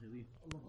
الطاهري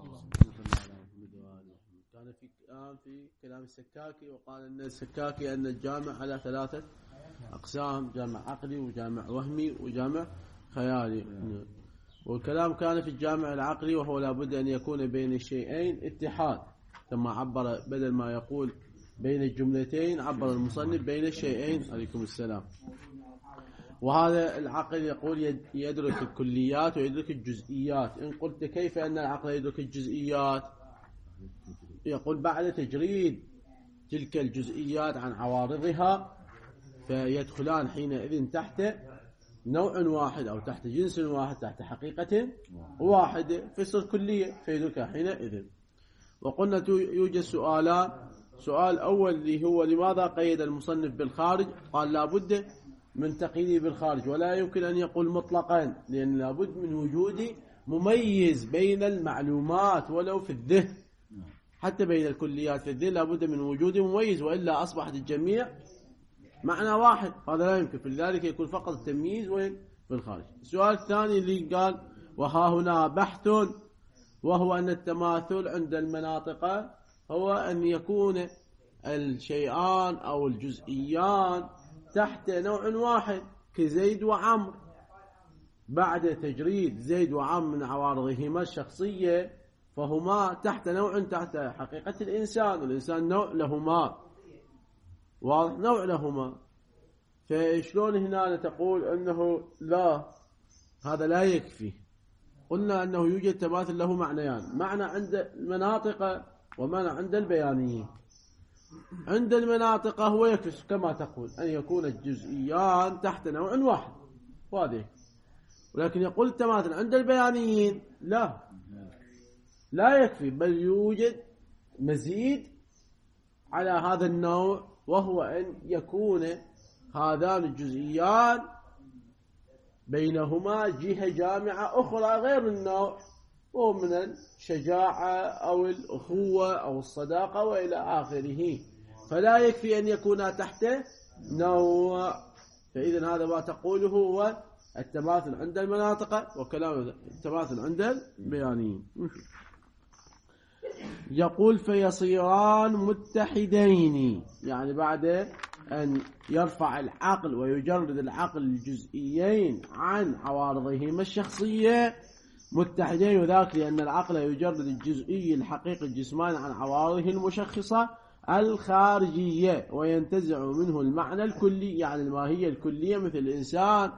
كان في كلام السكاكي، وقال أن السكاكي أن الجامع على 3 أقسام: جامع عقلي وجامع وهمي وجامع خيالي. والكلام كان في الجامع العقلي، وهو لابد أن يكون بين الشيئين اتحاد، كما عبر بدل ما يقول بين الجملتين عبر المصنف بين الشيئين عليكم السلام. وهذا العقل يقول يدرك الكليات ويدرك الجزئيات. إن قلت كيف أن العقل يدرك الجزئيات؟ يقول بعد تجريد تلك الجزئيات عن عوارضها فيدخلان حينئذ تحت نوع واحد أو تحت جنس واحد، تحت حقيقة واحدة، فيصير كلية فيدركها حينئذ. وقلنا يوجد سؤالان: سؤال أول اللي هو لماذا قيد المصنف بالخارج؟ قال لابد من تقييده بالخارج، ولا يمكن أن يقول مطلقا، لأن لابد من وجود مميز بين المعلومات ولو في الذهن، حتى بين الكليات في الذهن لابد من وجود مميز، وإلا أصبحت الجميع معنى واحد، هذا لا يمكن. فلذلك يكون فقط التمييز وين؟ بالخارج. السؤال الثاني اللي قال وها هنا بحث، وهو أن التماثل عند المناطق هو أن يكون الشيئان أو الجزئيان تحت نوع واحد كزيد وعمر. بعد تجريد زيد وعمر من عوارضهما الشخصية فهما تحت نوع، تحت حقيقة الإنسان، والإنسان نوع لهما، واضح؟ نوع لهما. فشلون هنا تقول أنه لا، هذا لا يكفي؟ قلنا أنه يوجد تماثل له معنيان: معنى عند المناطق ومعنى عند البيانيين. عند المناطق هو يكفي كما تقول أن يكون الجزئيان تحت نوع واحد، واضح. ولكن يقول التماثل عند البيانيين لا يكفي، بل يوجد مزيد على هذا النوع، وهو أن يكون هذان الجزئيان بينهما جهة جامعة أخرى غير النوع، ومن الشجاعة أو الأخوة أو الصداقة وإلى آخره. فلا يكفي أن يكونا تحت نوع. فإذا هذا ما تقوله هو التماثل عند المناطق، وكلام التماثل عند البيانيين. يقول فيصيران متحدين، يعني بعد أن يرفع العقل ويجرد العقل الجزئيين عن عوارضهما الشخصية متحدين، وذاك لأن العقل يجرد الجزئي الحقيقي الجسماني عن عوارضه المشخصة الخارجية، وينتزع منه المعنى الكلي، يعني الماهية الكلية مثل الإنسان،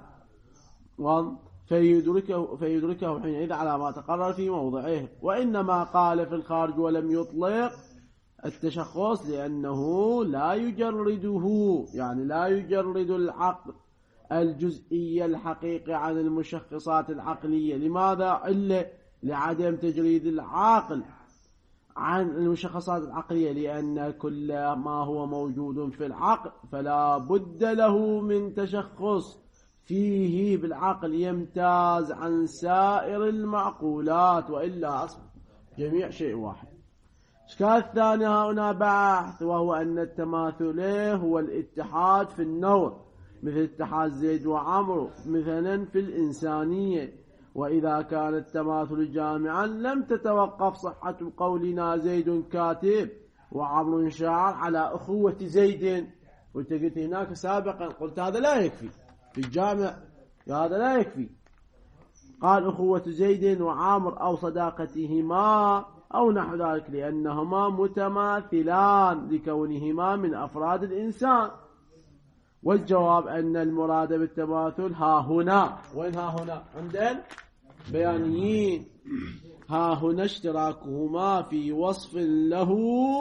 فيدركه حينئذ على ما تقرر في موضعه. وإنما قال في الخارج ولم يطلق التشخص لأنه لا يجرده، يعني لا يجرد العقل الجزئية الحقيقي عن المشخصات العقلية. لماذا؟ إلا لعدم تجريد العقل عن المشخصات العقلية، لأن كل ما هو موجود في العقل فلا بد له من تشخص فيه بالعقل يمتاز عن سائر المعقولات، وإلا أصبح جميع شيء واحد. الإشكال الثاني هنا بحث، وهو أن التماثل هو الاتحاد في النوع، مثل اتحاد زيد وعمرو مثلا في الإنسانية. وإذا كان التماثل جامعا لم تتوقف صحة قولنا زيد كاتب وعمرو شاعر على أخوة زيد. وانت قلت هناك سابقا، قلت هذا لا يكفي في الجامع، هذا لا يكفي. قال أخوة زيد وعامر أو صداقتهما أو نحو ذلك، لأنهما متماثلان لكونهما من أفراد الإنسان. والجواب أن المراد بالتماثل ها هنا. وين ها هنا؟ عند البيانيين. ها هنا اشتراكهما في وصف له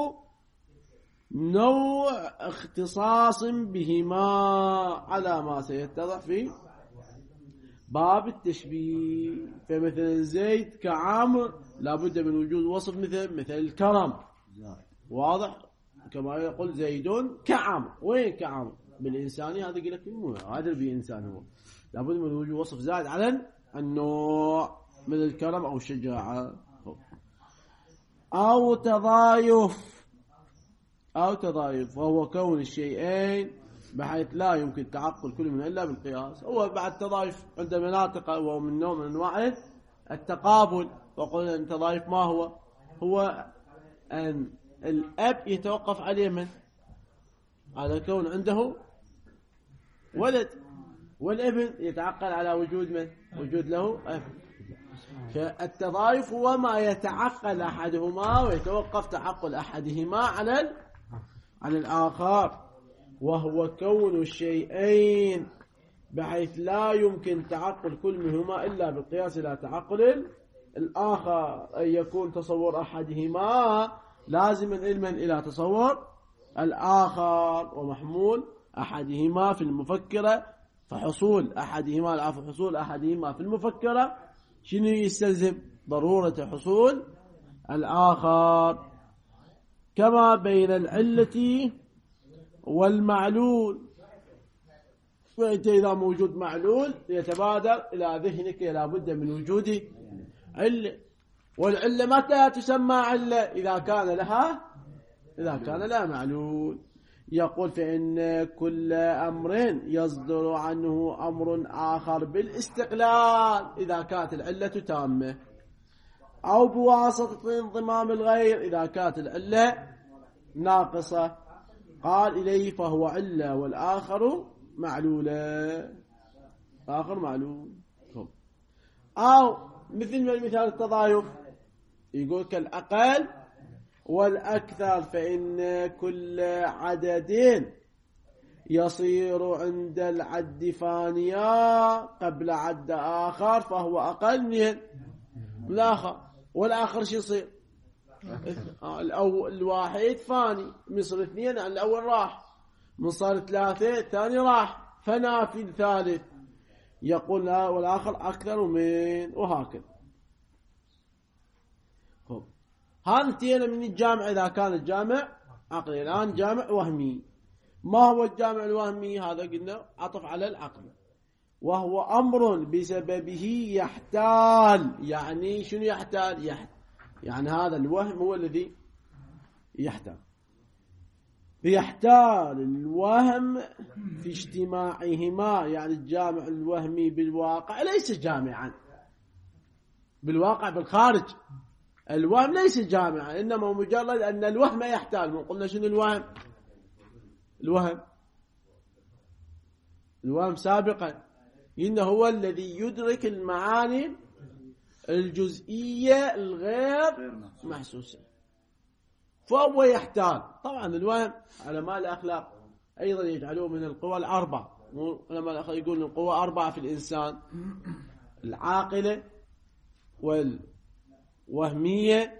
نوع اختصاص بهما، على ما سيتضح في باب التشبيه. فمثل زيد كعامر لابد من وجود وصف مثل الكرم، واضح؟ كما يقول زيد كعامر. وين كعامر؟ بالإنساني هذا يقول لك مو هذا بإنسان، هو لابد من وجود وصف زائد على النوع من الكرم أو الشجاعة أو تضايف، وهو كون الشيئين بحيث لا يمكن تعقل كل من إلا بالقياس. هو بعد تضايف عند مناطق، وهو من نوع من أنواع التقابل، وقلنا أن التضايف ما هو أن الأب يتوقف عليه من على كون عنده ولد، والابن يتعقل على وجود من وجود له أب. فالتضايف هو ما يتعقل أحدهما ويتوقف تعقل أحدهما على الآخر، وهو كون الشيئين بحيث لا يمكن تعقل كل منهما إلا بالقياس إلى تعقل الآخر، أن يكون تصور أحدهما لازما علما إلى تصور الآخر، ومحمول أحدهما في المفكرة، فحصول أحدهما في المفكرة شنو يستلزم؟ ضرورة حصول الآخر. كما بين العلة والمعلول، فأنت إذا موجود معلول يتبادر إلى ذهنك لا بد من وجود علة، والعلة متى تسمى علة؟ إذا كان لها معلول. يقول فإن كل أمر يصدر عنه أمر آخر بالاستقلال إذا كانت العلة تامة، أو بواسطة انضمام الغير إذا كانت العلة ناقصة، قال إليه فهو علة والآخر معلولة، آخر معلول. أو مثل ما المثال التضايف يقول كالأقل والأكثر، فإن كل عدد يصير عند العد فانيا قبل عد آخر فهو أقل من الآخر، والآخر شو يصير؟ الواحد فاني، من صار 2 الأول راح، من صار 3 الثاني راح، فنا في الثالث. يقول لا والآخر أكثر من، وهكذا. هذا انتهينا من الجامع إذا كان الجامع عقلي. الآن جامع وهمي. ما هو الجامع الوهمي؟ هذا قلنا عطف على العقل، وهو أمر بسببه يحتال. يعني شنو يحتال؟ يعني هذا الوهم هو الذي يحتال. يحتال الوهم في اجتماعهما، يعني الجامع الوهمي بالواقع ليس جامعا، بالواقع بالخارج الوهم ليس جامعا، إنما مجرد أن الوهم يحتال. قلنا شنو الوهم سابقا إنه هو الذي يدرك المعاني الجزئية الغير محسوسة، فهو يحتال. طبعا الوهم علماء الأخلاق أيضا يجعلوه من القوى الأربع. علماء الأخلاق يقولون القوى 4 في الإنسان: العاقلة والوهمية،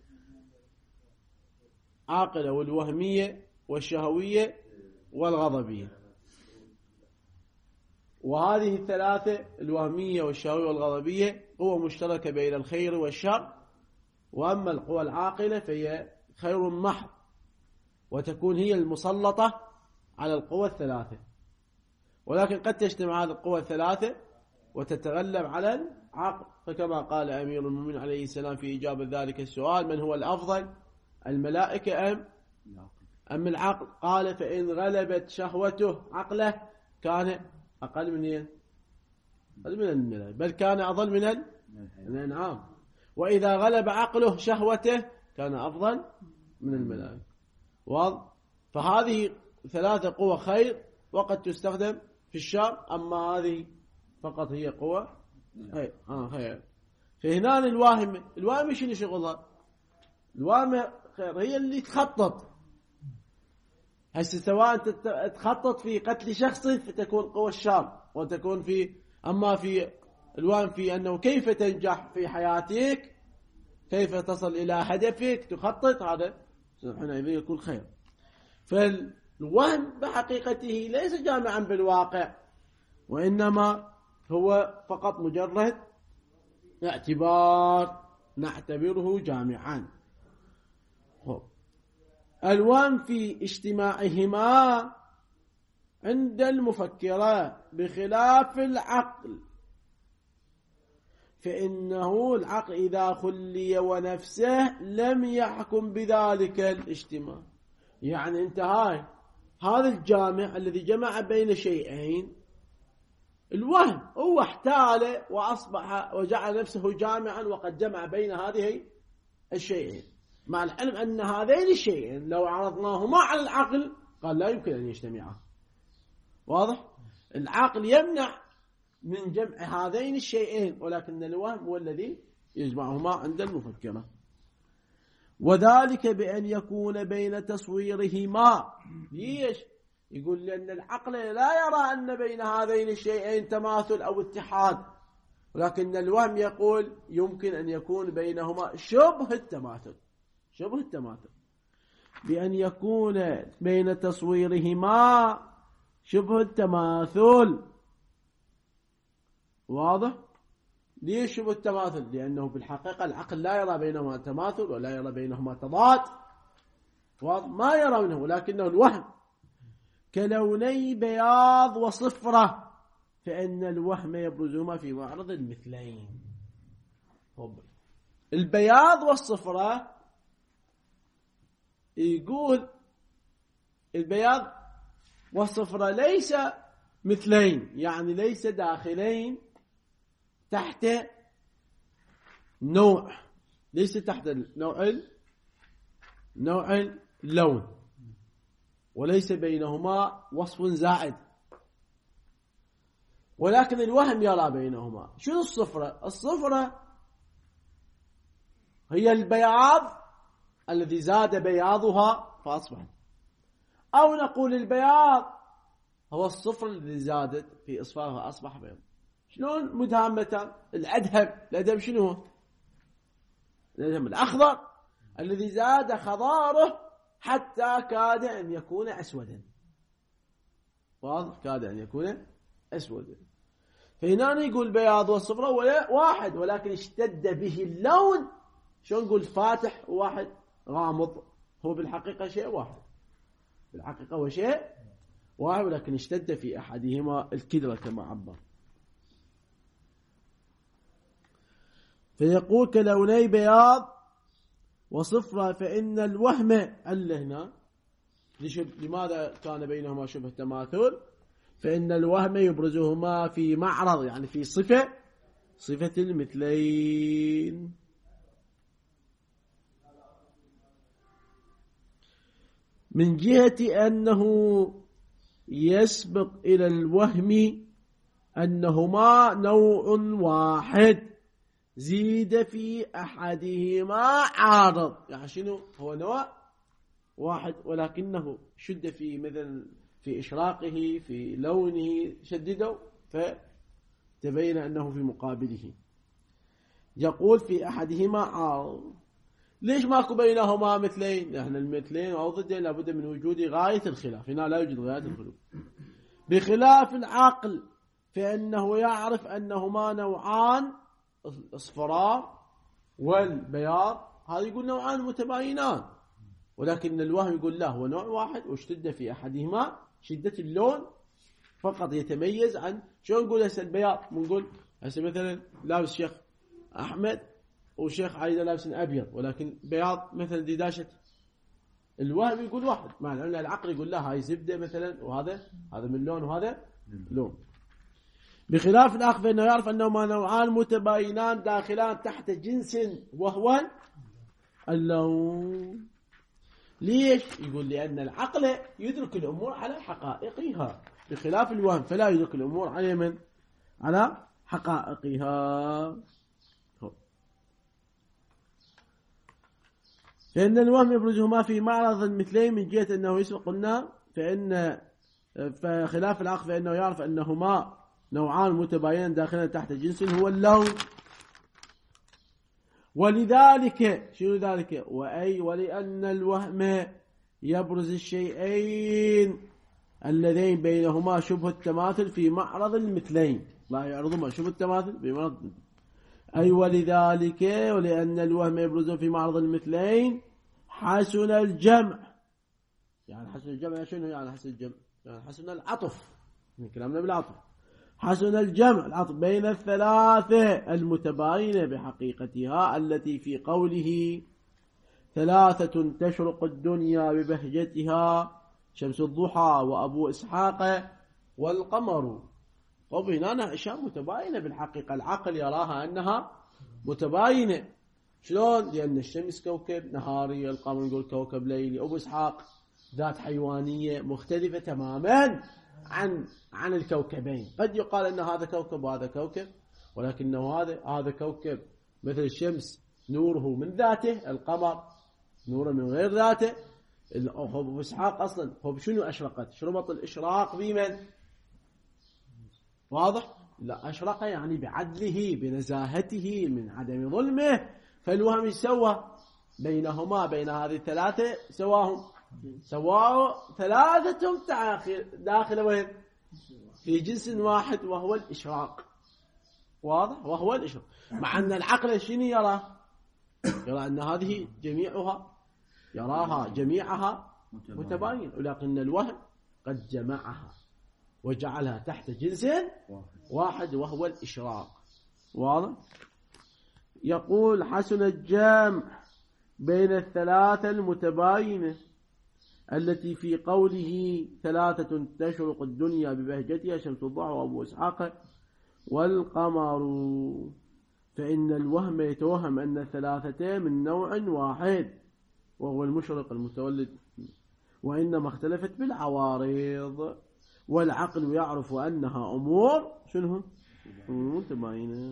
عاقلة والوهمية والشهوية والغضبية. وهذه الثلاثة الوهمية والشهوية والغضبية قوة مشتركة بين الخير والشر، وأما القوى العاقلة فهي خير محض، وتكون هي المسلطة على القوى الثلاثة، ولكن قد تجتمع هذه القوى الثلاثة وتتغلب على العقل. فكما قال أمير المؤمنين عليه السلام في إجابة ذلك السؤال: من هو الأفضل، الملائكة أم العقل؟ قال: فإن غلبت شهوته عقله كان أقل من الملائكة، بل كان أضل من الأنعام. وإذا غلب عقله شهوته كان أفضل من الملائكة. واضح؟ فهذه 3 قوى خير وقد تستخدم في الشر، أما هذه فقط هي قوة خير. فهنا الواهم شنو شغلها؟ الواهم خير، هي اللي تخطط. هسه سواء تخطط في قتل شخص فتكون قوة الشر، وتكون أما في الواهم في أنه كيف تنجح في حياتك، كيف تصل إلى هدفك، تخطط، هذا حينئذ يكون خير. فالوهم بحقيقته ليس جامعا بالواقع، وإنما هو فقط مجرد اعتبار نعتبره جامعا. الوهم في اجتماعهما عند المفكرة بخلاف العقل، فإنه العقل إذا خلي ونفسه لم يحكم بذلك الاجتماع. يعني انت هذا الجامع الذي جمع بين شيئين الوهم هو احتال وأصبح وجعل نفسه جامعا وقد جمع بين هذه الشيئين، مع العلم أن هذين الشيئين لو عرضناهما على العقل قال لا يمكن أن يجتمعا. واضح؟ العقل يمنع من جمع هذين الشيئين، ولكن الوهم هو الذي يجمعهما عند المفكرة. وذلك بأن يكون بين تصويرهما. ليش؟ يقول لأن العقل لا يرى أن بين هذين الشيئين تماثل أو اتحاد، ولكن الوهم يقول يمكن أن يكون بينهما شبه التماثل. شبه التماثل بأن يكون بين تصويرهما شبه التماثل. واضح؟ ليش شبه التماثل؟ لأنه بالحقيقة العقل لا يرى بينهما تماثل ولا يرى بينهما تضاد. واضح؟ ما يرى منه، ولكنه الوهم. كلوني بياض وصفرة، فإن الوهم يبرزهما في معرض المثلين. البياض والصفرة يقول البياض والصفرة ليس مثلين، يعني ليس داخلين تحت نوع، ليس تحت نوع اللون، وليس بينهما وصف زائد، ولكن الوهم يرى بينهما. شنو الصفرة؟ الصفرة هي البياض الذي زاد بياضها فأصبح، أو نقول البياض هو الصفر الذي زادت في إصفارها أصبح بيض. شلون مدهامتان؟ الأدهم شنو هو؟ الأدهم الأخضر الذي زاد خضاره حتى كاد أن يكون أسودا. واضح؟ كاد أن يكون أسودا. فهنا يقول بياض والصفرة واحد، ولكن اشتد به اللون. شلون نقول فاتح واحد غامض؟ هو بالحقيقة شيء واحد، بالحقيقة هو شيء واحد، ولكن اشتد في أحدهما الكدرة كما عبر. فيقول كلوني بياض وصفرة، فإن الوهم هنا لماذا كان بينهما شبه تماثل؟ فإن الوهم يبرزهما في معرض، يعني في صفة المثلين. من جهة أنه يسبق إلى الوهم أنهما نوع واحد زيد في أحدهما عارض. يعني شنو هو؟ نوع واحد ولكنه شد في مثل في إشراقه في لونه شدده فتبين أنه في مقابله. يقول في أحدهما عارض. ليش ماكو بينهما مثلين؟ نحن المثلين أو ضدين لابد من وجود غاية الخلاف. هنا لا يوجد غاية الخلاف. بخلاف العقل فإنه يعرف أنهما نوعان، الصفراء والبياض، هذا يقول نوعان متباينان، ولكن الوهم يقول لا، هو نوع واحد واشتد في أحدهما شدة اللون فقط يتميز عن. شو نقول هسه البياض؟ نقول هسه مثلا لابس شيخ أحمد وشيخ عايدة لابس أبيض، ولكن بياض مثلا ديداشة. الوهم يقول واحد، مع أن العقل يقول لا، هاي زبدة مثلا وهذا من لون وهذا لون. بخلاف الآخر فإنه يعرف أنهما نوعان متباينان داخلان تحت جنس وهو اللون. ليش؟ يقول لأن العقل يدرك الأمور على حقائقها، بخلاف الوهم فلا يدرك الأمور على حقائقها. فإن الوهم يبرزهما في معرض المثلين من جهة أنه يسبق قلنا فخلاف العقل فإنه يعرف أنهما نوعان متباينان داخلا تحت جنس هو اللون. ولذلك شنو ذلك؟ ولأن الوهم يبرز الشيئين اللذين بينهما شبه التماثل في معرض المثلين، لا يعرضهما شبه التماثل في معرض المثلين. ولذلك ولأن الوهم يبرز في معرض المثلين حسن الجمع. يعني حسن الجمع شنو يعني حسن الجمع؟ يعني حسن العطف، من كلامنا بالعطف. حسن الجمع العطف بين الثلاثة المتباينة بحقيقتها التي في قوله ثلاثة تشرق الدنيا ببهجتها شمس الضحى وأبو إسحاق والقمر. هنا أشياء متباينة بالحقيقة، العقل يراها أنها متباينة. شلون؟ لأن الشمس كوكب نهاري، القمر نقول كوكب ليلي. أبو إسحاق ذات حيوانية مختلفة تماما عن الكوكبين. قد يقال أن هذا كوكب وهذا كوكب، ولكنه هذا كوكب مثل الشمس نوره من ذاته، القمر نوره من غير ذاته. أبو إسحاق أصلا هو بشنو أشرقت؟ شربط الإشراق بمن؟ واضح؟ لا، أشرق يعني بعدله بنزاهته من عدم ظلمه. فالوهم سوى بينهما، بين هذه الثلاثة سواهم، سواء ثلاثة داخل وين؟ في جنس واحد وهو الإشراق. واضح؟ وهو الإشراق. مع أن العقل شنو يرى؟ يرى أن هذه جميعها، يراها جميعها متباين، ولكن الوهم قد جمعها وجعلها تحت جنس واحد وهو الإشراق. واضح؟ يقول حسن الجمع بين الثلاثة المتباينة التي في قوله 3 تشرق الدنيا ببهجتها، شمس الضحى وأبو إسحاق والقمر. فإن الوهم يتوهم أن الثلاثتين من نوع واحد وهو المشرق المتولد، وإنما اختلفت بالعوارض. والعقل يعرف أنها أمور شنو؟ متباينة.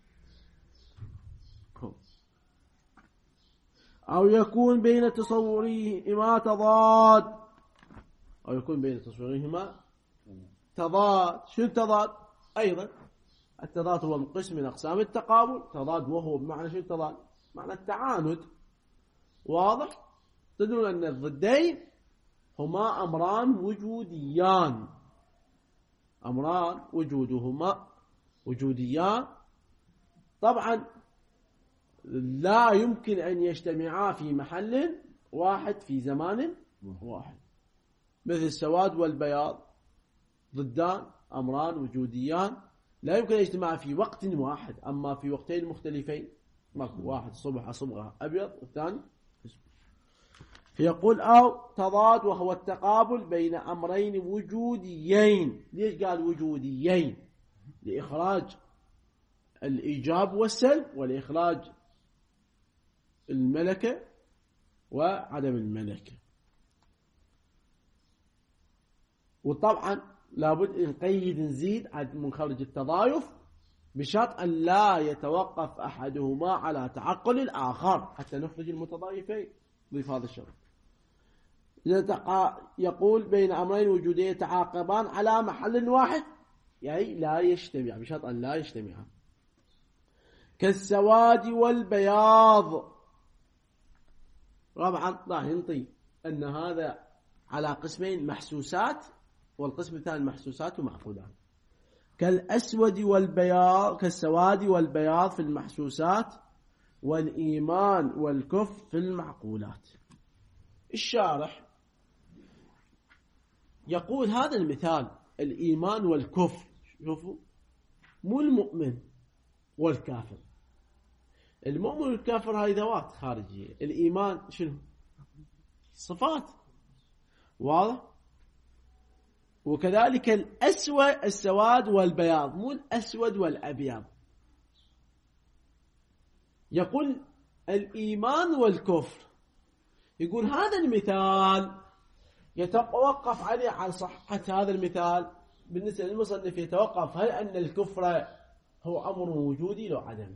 أو يكون بين تصورهما تضاد، أو يكون بين تصورهما تضاد. شو التضاد؟ أيضا التضاد هو قسم من أقسام التقابل. تضاد وهو بمعنى شو التضاد؟ معنى التعاند. واضح؟ تدرون أن الضدين هما أمران وجوديان، أمران وجودهما وجوديان. طبعا لا يمكن أن يجتمعا في محل واحد في زمان واحد، مثل السواد والبياض، ضدان أمران وجوديان لا يمكن أن يجتمعا في وقت واحد، أما في وقتين مختلفين ماكو، واحد الصبح صبغة أبيض والثاني. فيقول أو تضاد وهو التقابل بين أمرين وجوديين. ليش قال وجوديين؟ لإخراج الإيجاب والسلب، ولإخراج الملكة وعدم الملكة. وطبعا لابد نقيد نزيد من خارج التضايف بشرط أن لا يتوقف أحدهما على تعقل الآخر حتى نخرج المتضايفين. ضيف هذا الشرط. يقول بين أمرين وجوديين يتعاقبان على محل واحد، يعني لا يجتمع، بشرط أن لا يجتمعان. كالسواد والبياض. طبعا راح ينطي أن هذا على قسمين، محسوسات، والقسم الثاني محسوسات ومعقولات. كالأسود والبياض، كالسواد والبياض في المحسوسات، والإيمان والكفر في المعقولات. الشارح يقول هذا المثال الإيمان والكفر، شوفوا، مو المؤمن والكافر. المؤمن والكافر هاي ذوات خارجية، الإيمان شنو؟ صفات. واضح؟ وكذلك السواد والبياض، مو الأسود والأبيض. يقول الإيمان والكفر، يقول هذا المثال يتوقف عليه عن صحة هذا المثال. بالنسبة للمصنف يتوقف هل أن الكفر هو أمر وجودي لو عدمي.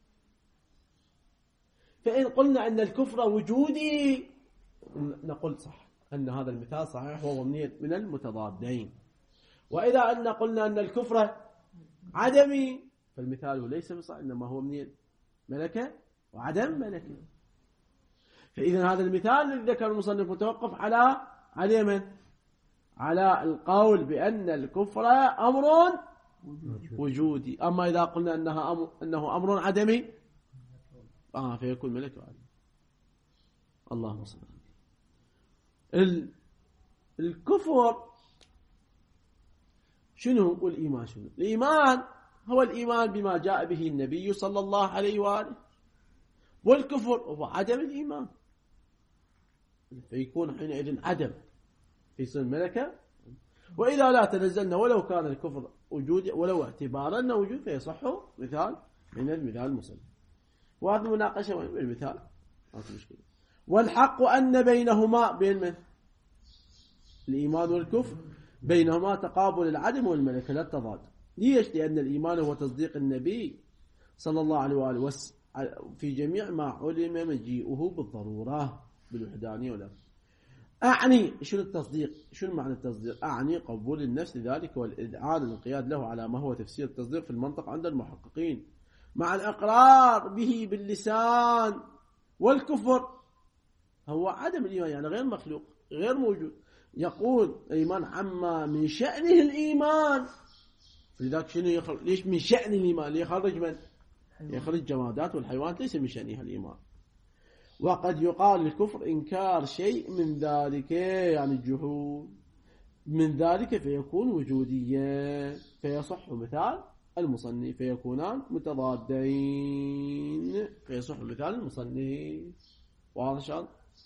فإن قلنا أن الكفر وجودي نقول صح، أن هذا المثال صحيح وهو من المتضادين. وإذا أن قلنا أن الكفر عدمي فالمثال ليس بصحيح، إنما هو من ملكة وعدم ملكة. فإذا هذا المثال الذي ذكر المصنف متوقف على من؟ على القول بأن الكفر أمر وجودي. أما إذا قلنا أنه أمر عدمي فيكون ملك وعدم. اللهم صل على الكفر شنو والإيمان شنو؟ الإيمان هو الإيمان بما جاء به النبي صلى الله عليه وآله، والكفر هو عدم الإيمان. فيكون حينئذ عدم، في يصير ملكة. وإذا لا تنزلنا ولو كان الكفر وجود ولو اعتبارا أنه وجود فيصح مثال من المثال المصنف. وهذه مناقشة بالمثال ما في مشكلة. والحق أن بينهما بين من الإيمان والكفر بينهما تقابل العدم والملكة لا التضاد. ليش؟ لأن الإيمان هو تصديق النبي صلى الله عليه وآله في جميع ما علم مجيئه بالضرورة بالوحدانية ولا. أعني شنو التصديق؟ شنو معنى التصديق؟ أعني قبول النفس لذلك والإذعان الانقياد له على ما هو تفسير التصديق في المنطق عند المحققين مع الإقرار به باللسان. والكفر هو عدم الإيمان، يعني غير مخلوق غير موجود. يقول الإيمان عما من شأنه الإيمان، لذلك شنو ليش من شأن الإيمان؟ ليخرج من؟ يخرج الجمادات والحيوانات، ليس من شأنها الإيمان. وقد يقال الكفر إنكار شيء من ذلك، يعني الجحود من ذلك، فيكون وجوديا، فيصح مثال المصنف، فيكونان متضادين، فيصح مثال المصنف. واضح شان؟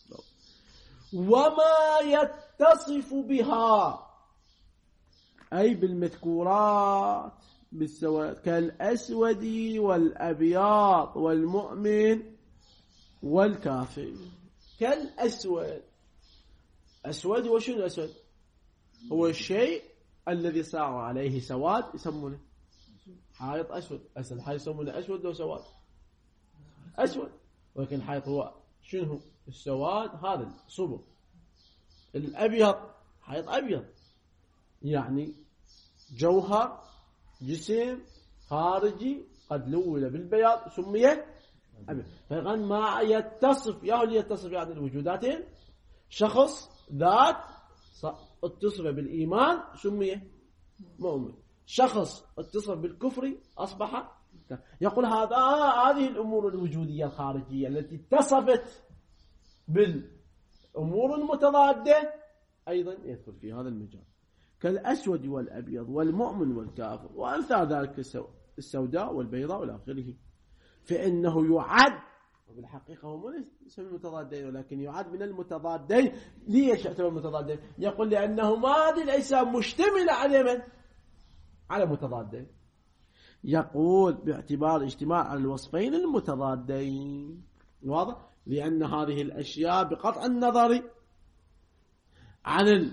وما يتصف بها أي بالمذكورات بالسواد كالأسود والأبيض والمؤمن والكافر. كالأسود، أسود وشنو الأسود؟ هو الشيء الذي صار عليه سواد يسمونه حائط أسود. الحائط يسمونه أسود لو سواد أسود، ولكن الحائط هو شنو؟ السواد هذا الصبغ. الأبيض حائط أبيض، يعني جوهر جسم خارجي قد لون بالبياض سمي أبيض. فقال ما يتصف، يا اللي يتصف يعني الوجوداتين، شخص ذات اتصف بالإيمان سمي مؤمن، شخص اتصف بالكفر أصبح. يقول هذه الأمور الوجودية الخارجية التي اتصفت بالأمور المتضادة أيضا يدخل في هذا المجال، كالأسود والأبيض والمؤمن والكافر وأمثال ذلك السوداء والبيضاء والى آخره. فإنه يعد، وبالحقيقة هو ليس من المتضادين ولكن يعد من المتضادين. ليش يعتبر متضادين؟ يقول لأنه هذه الأجسام مشتملة على من؟ على متضادين. يقول باعتبار اجتماع على الوصفين المتضادين. واضح؟ لأن هذه الأشياء بقطع النظر عن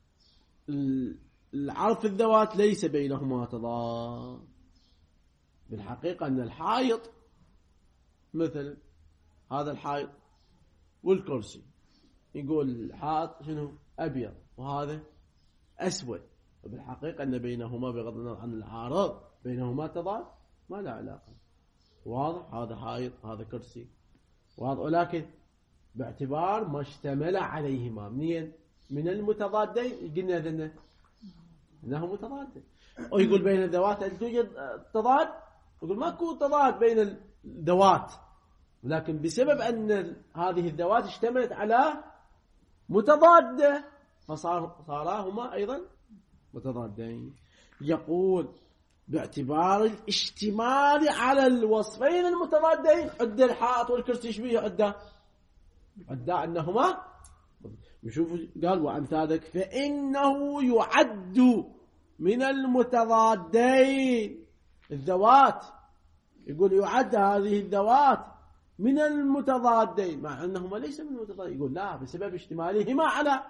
العرف الذوات ليس بينهما تضاد. بالحقيقة أن الحائط مثلا هذا الحائط والكرسي، يقول الحائط شنو؟ أبيض وهذا أسود، وبالحقيقة أن بينهما بغض النظر عن العارض بينهما تضاد ما لا علاقة. واضح؟ هذا حائط هذا كرسي واضح، ولكن باعتبار ما اشتمل عليهما منين؟ من المتضادين. قلنا ذنه انه متضاد. ويقول بين الذوات هل توجد تضاد؟ يقول ماكو تضاد بين الذوات، ولكن بسبب ان هذه الذوات اشتملت على متضادة فصاراهما ايضا متضادين. يقول باعتبار الاشتمال على الوصفين المتضادين عد الحائط والكرسي شبيه عد انهما نشوف. قال وأمثال ذلك فإنه يعد من المتضادين الذوات. يقول يعد هذه الذوات من المتضادين مع أنهما ليس من المتضادين. يقول لا، بسبب اشتمالهما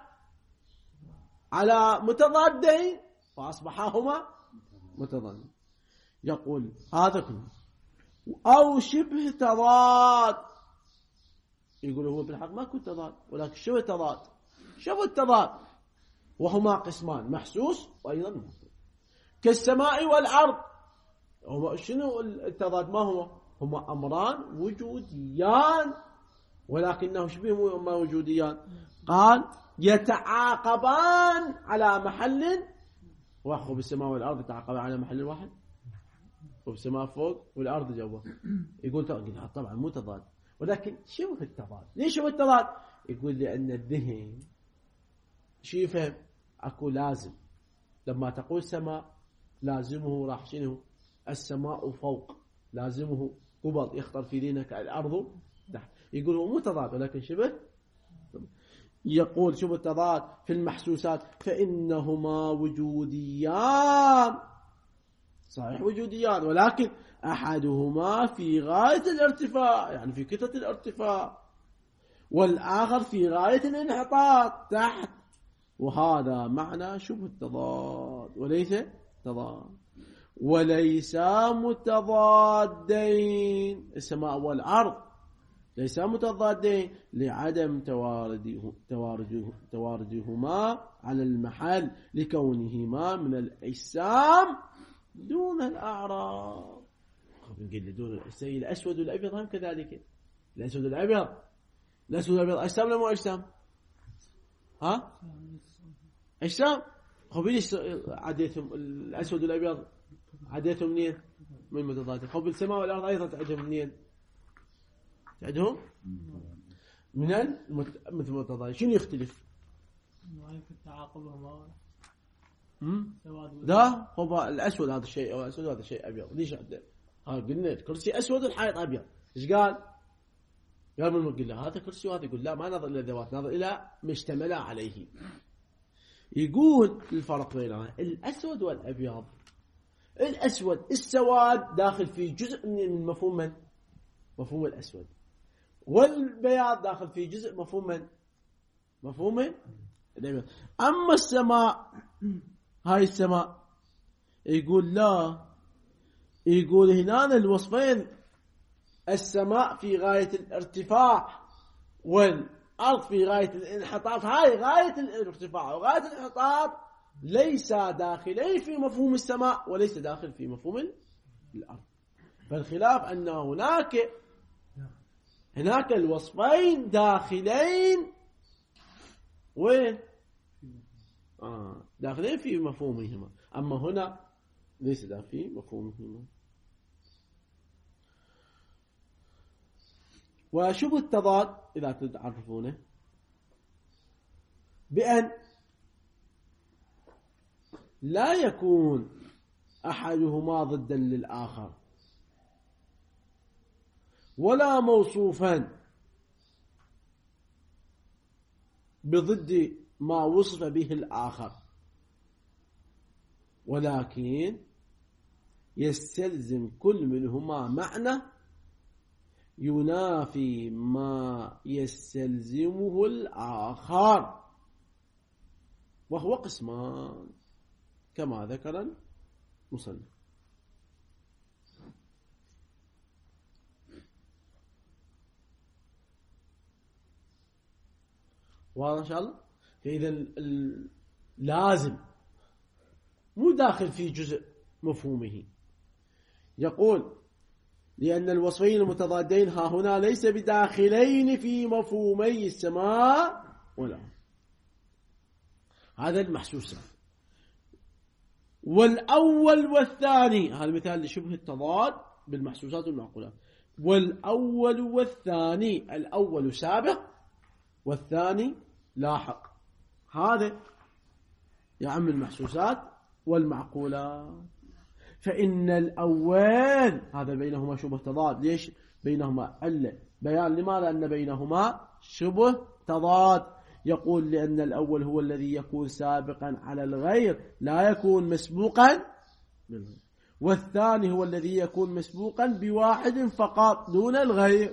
على متضادين فأصبحاهما متضادين. يقول هذا كله أو شبه تضاد. يقول هو بالحق ما كنت تضاد، ولكن شو تضاد؟ شوفوا التضاد، وهما قسمان محسوس وأيضا محسوس كالسماء والأرض. شنو التضاد؟ ما هو؟ هما أمران وجوديان ولكنه شبه ما وجوديان. قال يتعاقبان على محل واحد، بالسماء والأرض يتعاقبان على محل واحد، وبالسماء فوق والأرض جوا. يقول طبعا مو تضاد، ولكن شبه التضاد. ليش شبه التضاد؟ يقول لأن الذهن شو يفهم؟ أكو لازم لما تقول سماء لازمه راح شنو؟ السماء فوق، لازمه قبض يخطر في ذهنك الأرض تحت. يقول هو مو تضاد ولكن شبه. يقول شبه التضاد في المحسوسات فإنهما وجوديان صحيح وجوديان، ولكن أحدهما في غاية الارتفاع يعني في كتلة الارتفاع، والآخر في غاية الانحطاط تحت، وهذا معنى شبه التضاد وليس تضاد. وليس متضادين، السماء والأرض ليس متضادين لعدم تواردهما على المحل لكونهما من الأجسام دون الأعراض. نقول دون الأجسام. الأسود والأبيض هم كذلك. الأسود والأبيض أجسام ولا مو أجسام؟ ها؟ أجسام. ليش عديتهم الأسود والأبيض عديتهم منين؟ من متضادين. السماء والأرض أيضا تعدهم منين؟ تعدهم من المتضادين. شنو يختلف؟ يمكن تعاقبهما ده هو الأسود هذا الشيء أو الأسود هذا شيء أبيض. ليش عدل؟ قلنا كرسي أسود والحائط أبيض. إيش قال؟ قال من قل له هذا كرسي وهذا يقول لا ما نظر إلى الذوات، نظر إلى ما اشتمل عليه. يقول الفرق بينها الأسود والأبيض. الأسود السواد داخل في جزء من مفهوم الأسود، والبياض داخل في جزء مفهوم الأبيض. أما السماء، هاي السماء يقول لا، يقول هنا الوصفين السماء في غاية الارتفاع والأرض في غاية الانحطاط. هاي غاية الارتفاع وغاية الانحطاط ليس داخلين في مفهوم السماء وليس داخل في مفهوم الأرض. فالخلاف أن هناك الوصفين داخلين وين؟ داخلين في مفهومهما، أما هنا ليس داخل في مفهومهما. وشبه التضاد إذا تعرفونه بأن لا يكون أحدهما ضدا للآخر ولا موصوفا بضد ما وصف به الآخر، ولكن يستلزم كل منهما معنى ينافي ما يستلزمه الآخر، وهو قسمان كما ذكر المصنف. واضح إن شاء الله؟ فإذا لازم مو داخل في جزء مفهومه. يقول لأن الوصفين المتضادين ها هنا ليس بداخلين في مفهومي السماء والأرض. هذا المحسوس. والأول والثاني، هذا مثال لشبه التضاد بالمحسوسات والمعقولات. والأول والثاني، الأول سابق والثاني لاحق. هذا يعم المحسوسات والمعقولات. فإن الأول هذا بينهما شبه تضاد. ليش بينهما؟ بيان لماذا أن بينهما شبه تضاد. يقول لأن الأول هو الذي يكون سابقا على الغير لا يكون مسبوقا بالغير، والثاني هو الذي يكون مسبوقا بواحد فقط دون الغير.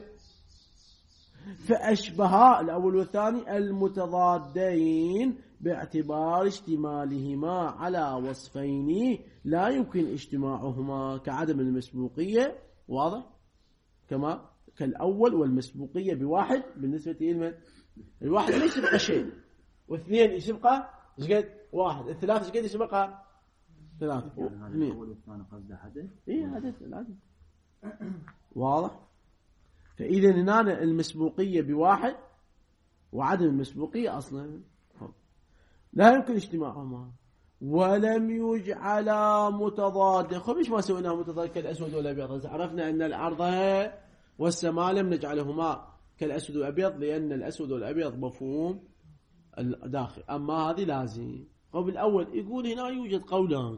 فأشبه الأول والثاني المتضادين باعتبار اشتمالهما على وصفين لا يمكن اجتماعهما كعدم المسبوقية. واضح؟ كما كالأول والمسبوقية بواحد بالنسبة لمن؟ الواحد ليس يبقى شيء، واثنين ايش يبقى؟ ايش قد؟ واحد. الثلاثة ايش قد ايش يبقى؟ ثلاثة. يعني الأول والثاني قصده حدث؟ إيه حدث العدد. واضح؟ فإذا هنا المسبوقية بواحد وعدم المسبوقية أصلا لا يمكن اجتماعهما ولم يجعل متضاد. خبيش ما سويناه متضاد كالأسود والأبيض. عرفنا أن الأرض والسماء لم نجعلهما كالأسود والأبيض لأن الأسود والأبيض مفهوم الداخل، أما هذه لازم. قول الأول يقول هنا يوجد قولان.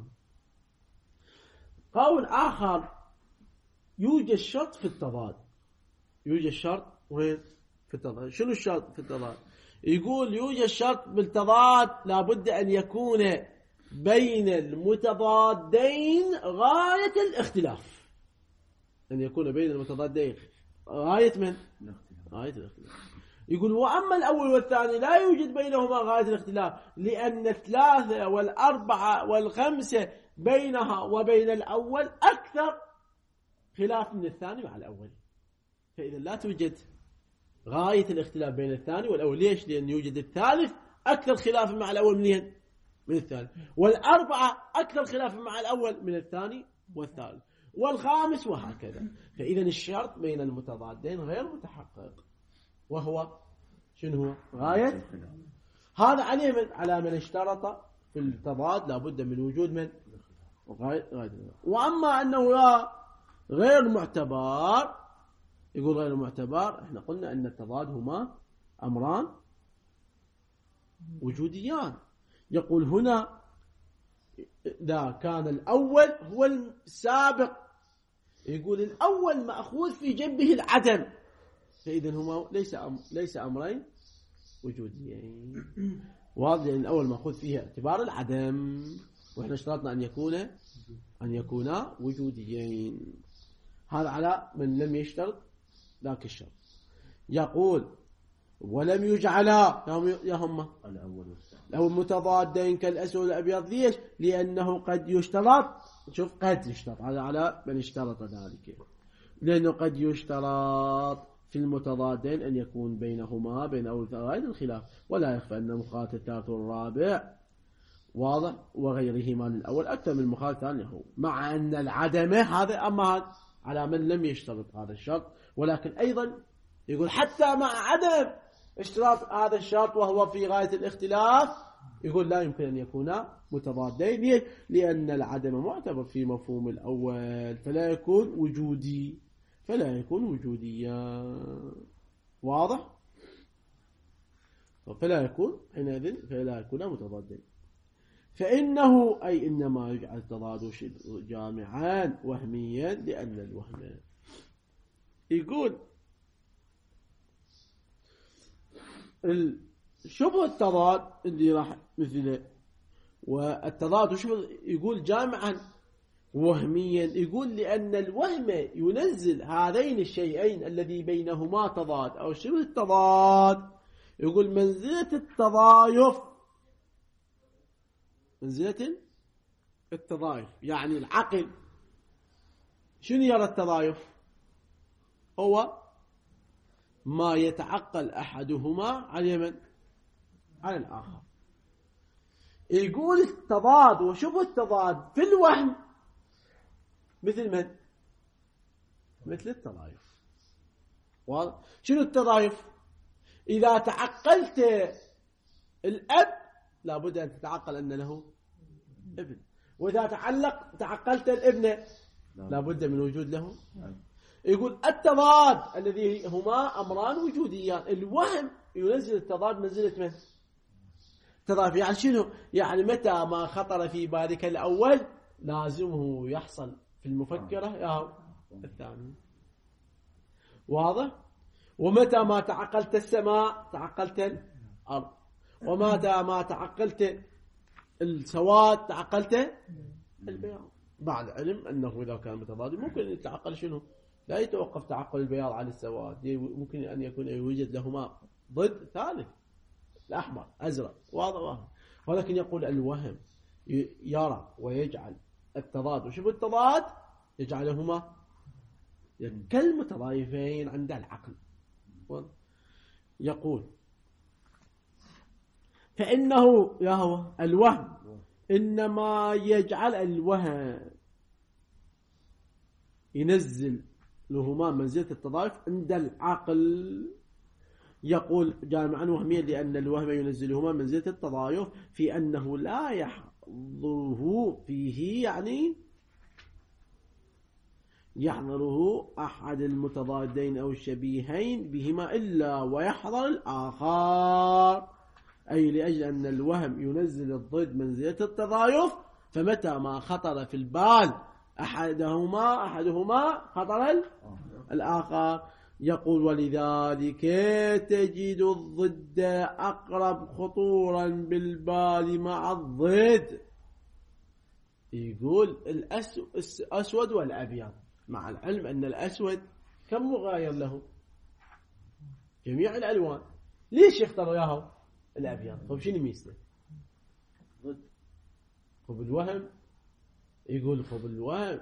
قول آخر يوجد شرط في التضاد. يوجد شرط وين؟ في التضاد. شنو الشرط في التضاد؟ يقول يوجد شرط بالتضاد لابد أن يكون بين المتضادين غاية الاختلاف، أن يكون بين المتضادين غاية من؟ غاية الاختلاف. يقول وأما الأول والثاني لا يوجد بينهما غاية الاختلاف، لأن 3 و4 و5 بينها وبين الأول أكثر خلاف من الثاني مع الأول، فإذا لا توجد غاية الاختلاف بين الثاني والأول. ليش؟ لأن يوجد الثالث أكثر خلاف مع الأول من الثاني، والأربعة أكثر خلاف مع الأول من الثاني والثالث، والخامس وهكذا. فإذا الشرط بين المتضادين غير متحقق، وهو شنو هو؟ غاية. هذا على من اشترط في التضاد لابد من وجود من غاية. وأما أنه غير معتبر، يقول غير معتبر، احنا قلنا أن التضاد هما أمران وجوديان. يقول هنا إذا كان الأول هو السابق، يقول الأول مأخوذ في جنبه العدم، فإذا هما ليس أمرين وجوديين. واضح أن الأول مأخوذ فيه اعتبار العدم، وإحنا اشترطنا أن يكونا وجوديين. هذا على من لم يشترط ذاك الشرط. يقول ولم يجعلا يا هم لو متضادين كالأسود والأبيض. ليش؟ لأنه قد يشترط، شوف قد يشترط، هذا على من اشترط ذلك، لأنه قد يشترط في المتضادين أن يكون بينهما بين أول غاية الخلاف، ولا يخفى أن مخالفة الثالث والرابع واضح وغيرهما للأول أكثر من المخالفة له، مع أن العدمة هذا أما على من لم يشترط هذا الشرط. ولكن أيضا يقول حتى مع عدم اشتراط هذا الشرط وهو في غاية الاختلاف، يقول لا يمكن أن يكونا متضادين، لأن العدم معتبر في مفهوم الأول، فلا يكون وجوديا. واضح؟ فلا يكون حينئذ فلا يكون متضادين. فإنه أي إنما يجعل التضاد جامعا وهميا، لأن الوهم يقول شبه التضاد اللي راح مثله، والتضاد وشبه يقول جامعا وهميا، يقول لأن الوهم ينزل هذين الشيئين الذي بينهما تضاد أو شبه التضاد، يقول منزلة التضايف، منزلة التضايف. يعني العقل شنو يرى التضايف؟ هو ما يتعقل أحدهما على من؟ على الآخر. يقول التضاد وشبه التضاد في الوهم مثل من؟ مثل التضايف. شنو التضايف؟ إذا تعقلت الأب لابد أن تتعقل أن له ابن، وإذا تعقلت الابن لابد من وجود له. يقول التضاد الذي هما أمران وجوديان، الوهم ينزل التضاد منزلة من؟ التضايف. يعني شنو؟ يعني متى ما خطر في بالك الأول لازمه يحصل في المفكرة يا الثاني. واضح؟ ومتى ما تعقلت السماء تعقلت الأرض، ومتى ما تعقلت السواد تعقلت البياض. بعد علم أنه إذا كان متضاد ممكن أن يتعقل شنو؟ لا يتوقف تعقل البياض عن السواد، ممكن أن يكون يوجد لهما ضد ثالث، الأحمر أزرق، واضح. ولكن يقول الوهم يرى ويجعل التضاد وشبه التضاد يجعلهما كالمتضايفين عند العقل. يقول فإنه هو الوهم إنما يجعل الوهم ينزل لهما منزلة التضايف عند العقل. يقول جامعا وهميا لأن الوهم ينزلهما منزلة التضايف في أنه لا يحضره فيه، يعني يحضره أحد المتضادين أو الشبيهين بهما إلا ويحضر الآخر، أي لأجل أن الوهم ينزل الضد منزلة التضايف، فمتى ما خطر في البال أحدهما خطر الآخر. يقول ولذلك تجد الضد أقرب خطورا بالبال مع الضد، يقول الأسود والأبيض، مع العلم أن الأسود كم مغاير له؟ جميع الألوان. ليش يختار وياهم الأبيض؟ طيب شنو ميزته؟ ضد. بالوهم يقول بالوهم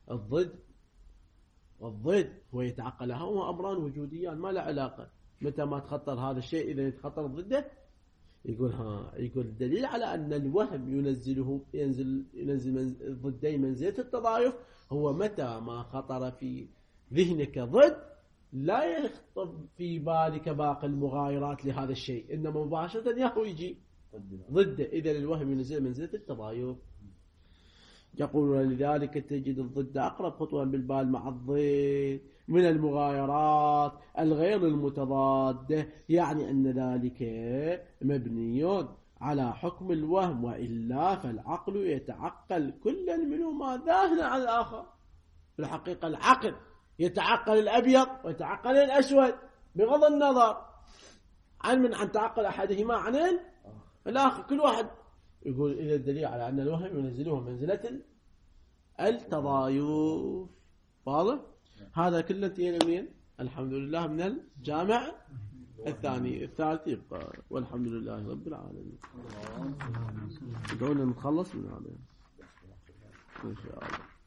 الضد هو يتعقلها، هو أمران وجوديان ما له علاقة. متى ما تخطر هذا الشيء إذا يتخطر ضده يقول الدليل على أن الوهم ينزل ضدي منزلة التضايف هو متى ما خطر في ذهنك ضد لا يخطر في بالك باقي المغايرات لهذا الشيء، إنما مباشرة يهو يجي ضده. إذا الوهم ينزل منزلة التضايف. يقول لذلك تجد الضد أقرب خطوة بالبال مع الضد من المغايرات الغير المتضادة، يعني أن ذلك مبني على حكم الوهم، وإلا فالعقل يتعقل كل منهما ذاهنا عن الآخر. في الحقيقة العقل يتعقل الأبيض ويتعقل الأسود بغض النظر عن تعقل أحدهما عن الآخر. كل واحد يقول إذا الدليل على أن الوهم ينزله منزلة التضايف. واضح؟ هذا كله انتهينا منين؟ الحمد لله من الجامع الثاني. الثالث يبقى والحمد لله رب العالمين. دعونا نخلص من هذا إن شاء الله.